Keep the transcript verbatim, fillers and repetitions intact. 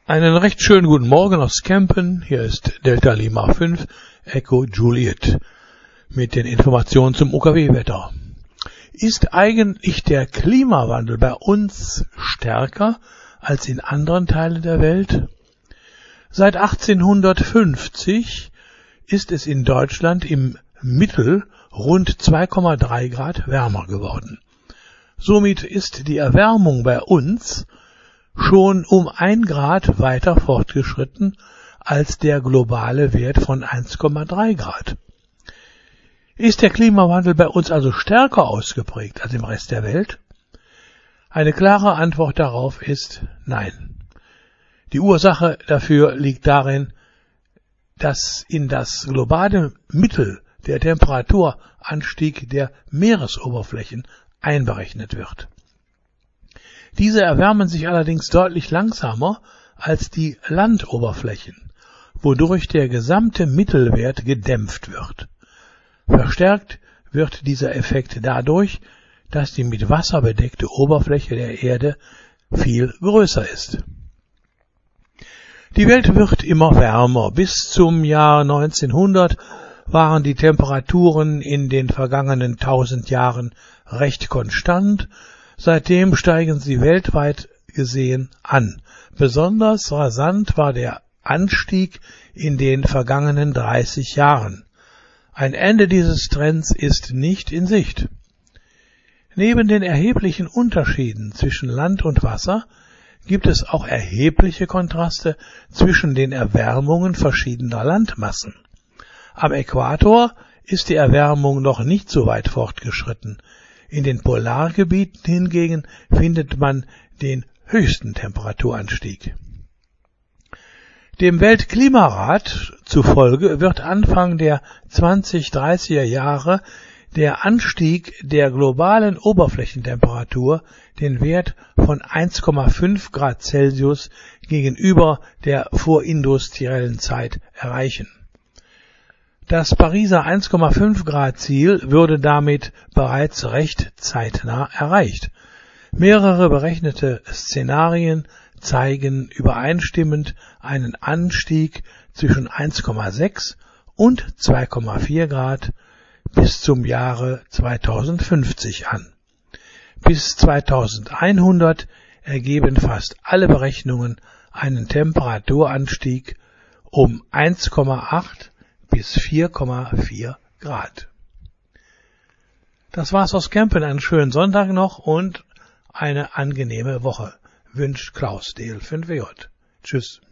Einen recht schönen guten Morgen aus Kempen. Hier ist Delta Lima fünf Echo Juliet mit den Informationen zum O K W-Wetter. Ist eigentlich der Klimawandel bei uns stärker als in anderen Teilen der Welt? Seit achtzehnhundertfünfzig ist es in Deutschland im Mittel rund zwei Komma drei Grad wärmer geworden. Somit ist die Erwärmung bei uns schon um ein Grad weiter fortgeschritten als der globale Wert von eins Komma drei Grad. Ist der Klimawandel bei uns also stärker ausgeprägt als im Rest der Welt? Eine klare Antwort darauf ist nein. Die Ursache dafür liegt darin, dass in das globale Mittel der Temperaturanstieg der Meeresoberflächen einberechnet wird. Diese erwärmen sich allerdings deutlich langsamer als die Landoberflächen, wodurch der gesamte Mittelwert gedämpft wird. Verstärkt wird dieser Effekt dadurch, dass die mit Wasser bedeckte Oberfläche der Erde viel größer ist. Die Welt wird immer wärmer. Bis zum Jahr neunzehnhundert waren die Temperaturen in den vergangenen tausend Jahren recht konstant. Seitdem steigen sie weltweit gesehen an. Besonders rasant war der Anstieg in den vergangenen dreißig Jahren. Ein Ende dieses Trends ist nicht in Sicht. Neben den erheblichen Unterschieden zwischen Land und Wasser gibt es auch erhebliche Kontraste zwischen den Erwärmungen verschiedener Landmassen. Am Äquator ist die Erwärmung noch nicht so weit fortgeschritten. In den Polargebieten hingegen findet man den höchsten Temperaturanstieg. Dem Weltklimarat zufolge wird Anfang der zwanzig-dreißiger Jahre der Anstieg der globalen Oberflächentemperatur den Wert von eins Komma fünf Grad Celsius gegenüber der vorindustriellen Zeit erreichen. Das Pariser eins Komma fünf Grad Ziel würde damit bereits recht zeitnah erreicht. Mehrere berechnete Szenarien zeigen übereinstimmend einen Anstieg zwischen eins Komma sechs und zwei Komma vier Grad bis zum Jahre zweitausendfünfzig an. Bis zweitausendeinhundert ergeben fast alle Berechnungen einen Temperaturanstieg um eins Komma acht bis vier Komma vier Grad. Das war's aus Kempen. Einen schönen Sonntag noch und eine angenehme Woche. Wünscht Klaus D L fünf W J. Tschüss.